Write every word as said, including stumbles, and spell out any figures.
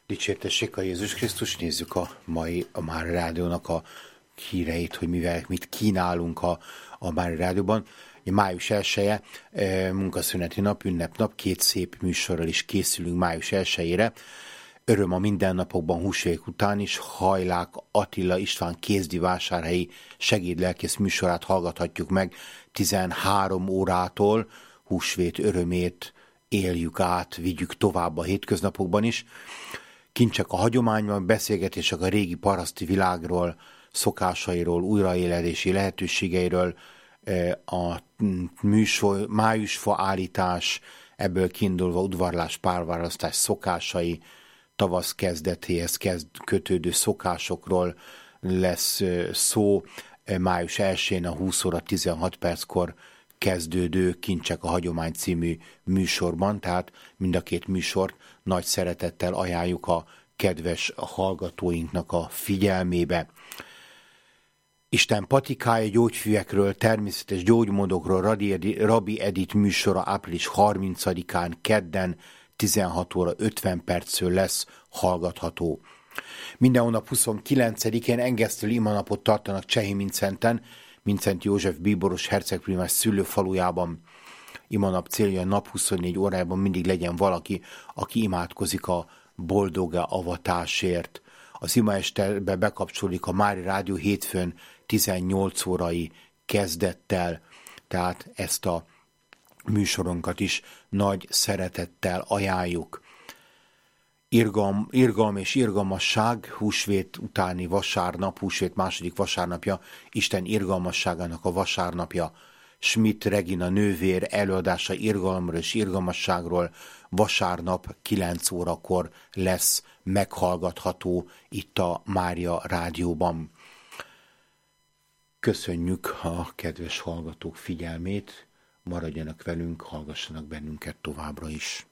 Dicsértessék a Jézus Krisztus, nézzük a mai a Mária Rádiónak a híreit, hogy mivel mit kínálunk a, a Mária Rádióban. Május elseje, munkaszüneti nap, ünnepnap, két szép műsorral is készülünk május elsejére. Öröm a mindennapokban húsvét után is, Hajlák Attila István kézdi vásárhelyi segédlelkész műsorát hallgathatjuk meg tizenhárom órától, húsvét örömét éljük át, vigyük tovább a hétköznapokban is. Kincsek a hagyományban, beszélgetések a régi paraszti világról, szokásairól, újraéledési lehetőségeiről, a műsor, májusfa állítás, ebből kiindulva udvarlás, párválasztás szokásai, tavasz kezdetéhez kezd, kötődő szokásokról lesz szó. Május elsején a húsz óra tizenhat perckor kezdődő Kincsek a hagyomány című műsorban, tehát mind a két műsort nagy szeretettel ajánljuk a kedves hallgatóinknak a figyelmébe. Isten patikája, gyógyfüvekről, természetes gyógymódokról Rabbi Edith műsora április harmincadikán kedden tizenhat óra ötven perctől lesz hallgatható. Minden hónap huszonkilencedikén engesztelő imanapot tartanak Csehi-Mincenten, Mincent József bíboros hercegprimás szülőfalujában. Imanap célja a nap huszonnégy órájában mindig legyen valaki, aki imádkozik a boldog avatásért. Az imaestelbe bekapcsolódik a Mária Rádió hétfőn tizennyolc órai kezdettel, tehát ezt a műsoronkat is nagy szeretettel ajánljuk. Irgalm, irgalm és irgalmasság, húsvét utáni vasárnap, húsvét második vasárnapja, Isten irgalmasságának a vasárnapja. Schmidt Regina nővér előadása irgalomról és irgalmasságról vasárnap kilenc órakor lesz meghallgatható itt a Mária Rádióban. Köszönjük a kedves hallgatók figyelmét, maradjanak velünk, hallgassanak bennünket továbbra is.